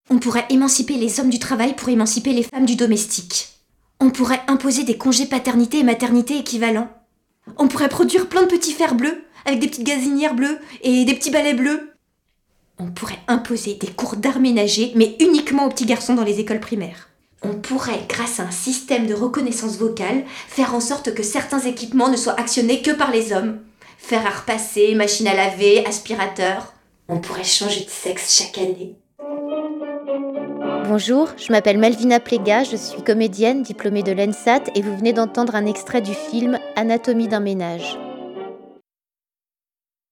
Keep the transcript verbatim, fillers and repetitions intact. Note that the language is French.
On pourrait émanciper les hommes du travail pour émanciper les femmes du domestique. On pourrait imposer des congés paternité et maternité équivalents. On pourrait produire plein de petits fers bleus, avec des petites gazinières bleues et des petits balais bleus. On pourrait imposer des cours d'art ménager, mais uniquement aux petits garçons dans les écoles primaires. On pourrait, grâce à un système de reconnaissance vocale, faire en sorte que certains équipements ne soient actionnés que par les hommes. Fer à repasser, machine à laver, aspirateur. On pourrait changer de sexe chaque année. Bonjour, je m'appelle Malvina Pléga, je suis comédienne diplômée de l'ENSAT et vous venez d'entendre un extrait du film Anatomie d'un ménage.